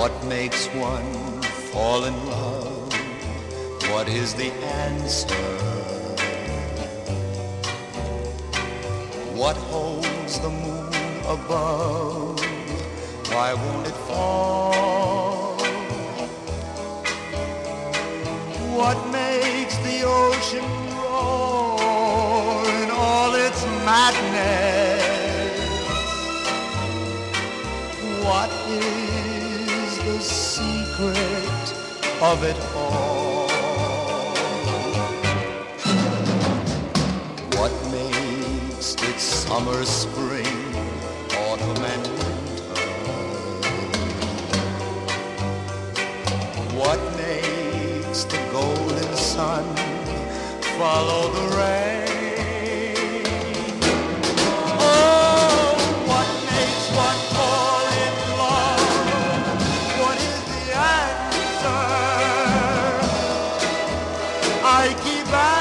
What makes one fall in love? What is the answer? What holds the moon above? Why won't it fall? What makes the ocean roar in all its madness? What is the secret of it all? What makes it summer, spring, autumn and winter? What makes the golden sun follow the rain? Oh, what makes one fall in love? What is the answer? I keep asking.